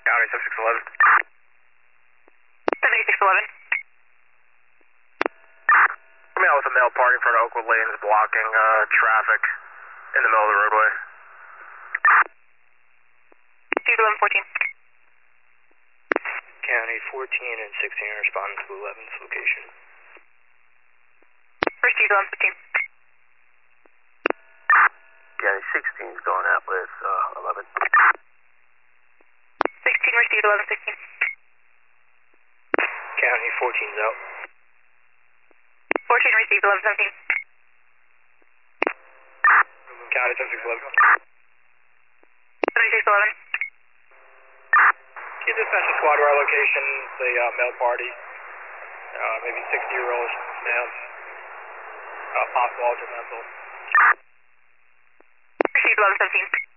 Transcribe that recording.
County 7611. 7611. Coming out with a male party in front of Oakwood Lanes blocking traffic in the middle of the roadway. 1114. County 14 and 16 responding to 11's location. First 1115. County 16 is going out with 11. 16 received 1116. County 14's out. 14 received 1117. County 7611. 7611. Can you dispatch a squad to our location, the male party, maybe 60-year-old male, possible altered mental. Received 1117.